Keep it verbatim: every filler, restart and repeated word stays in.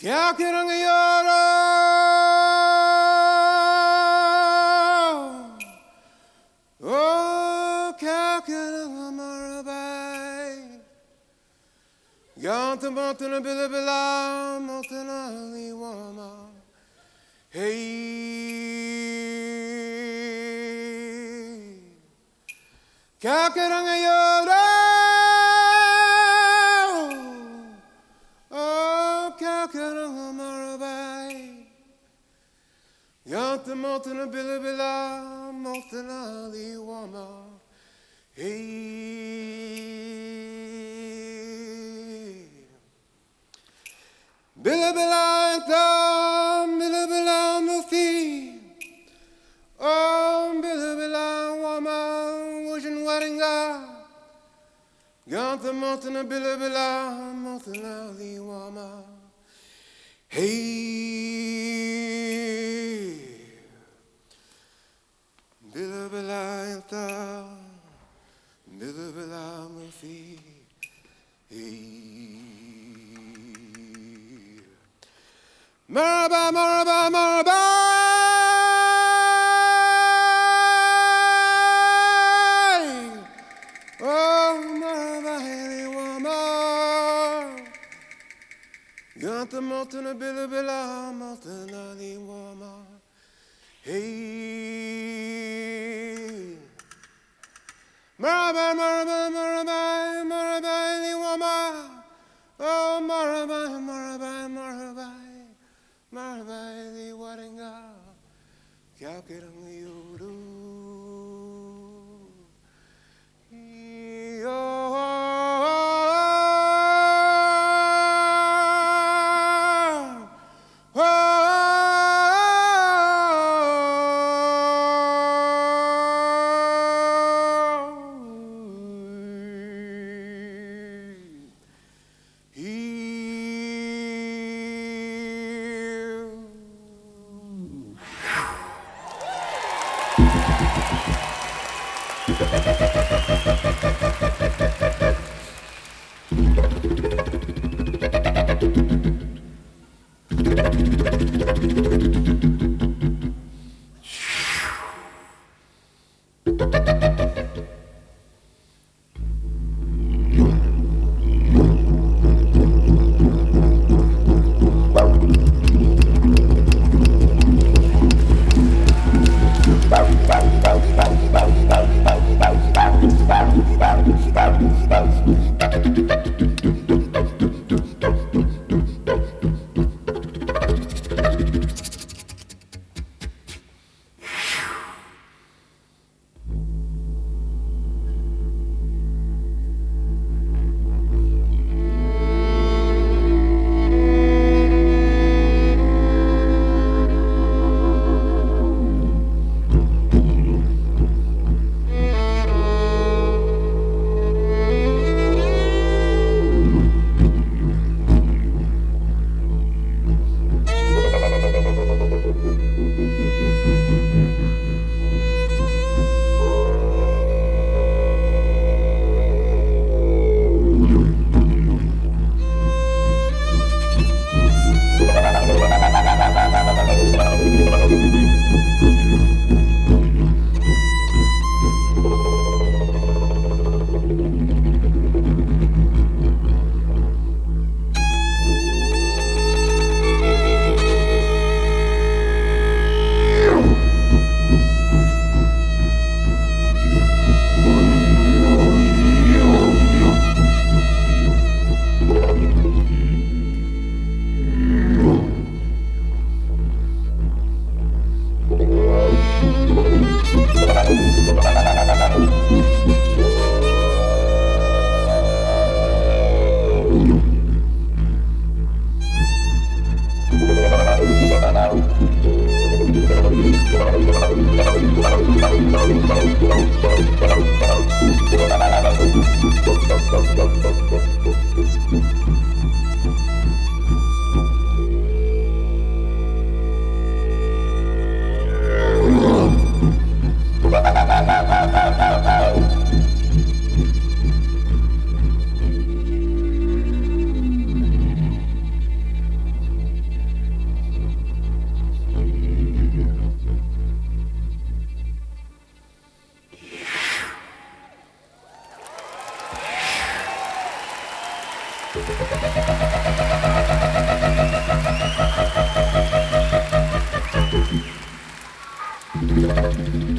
Kakiranga yoro, oh kakiranga marabai, yanta montana bilabila, montana liwama, hey, kakiranga yoro. Yanta montana bilabila, montana liwama, hey. Bilabila yanta, bilabila mufi, oh bilabila wama, wujin waringa. Yanta montana bilabila, montana liwama, hey. Bilabila yanta, bilabila mufi, hey. Maraba, maraba, maraba. Oh, maraba, hey, wama. Yanta montana bilabila, montana liwama, hey. Maraba, maraba, maraba, maraba, liwama. Oh, maraba, maraba, maraba, maraba, liwaringa. Kakirang yuru. Thank